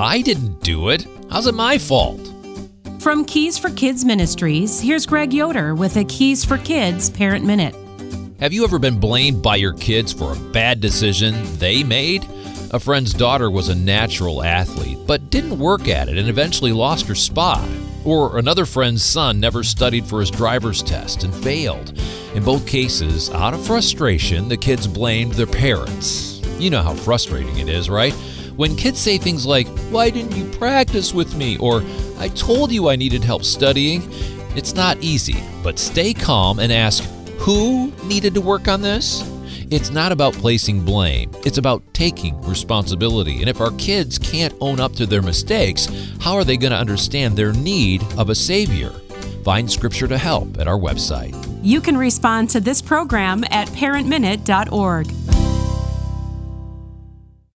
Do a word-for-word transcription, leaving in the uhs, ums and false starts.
I didn't do it. How's it my fault? From Keys for Kids Ministries, here's Greg Yoder with a Keys for Kids Parent Minute. Have you ever been blamed by your kids for a bad decision they made? A friend's daughter was a natural athlete, but didn't work at it and eventually lost her spot. Or another friend's son never studied for his driver's test and failed. In both cases, out of frustration, the kids blamed their parents. You know how frustrating it is, right? When kids say things like, "Why didn't you practice with me?" or "I told you I needed help studying," it's not easy, but stay calm and ask, who needed to work on this? It's not about placing blame. It's about taking responsibility. And if our kids can't own up to their mistakes, how are they going to understand their need of a Savior? Find scripture to help at our website. You can respond to this program at parent minute dot org.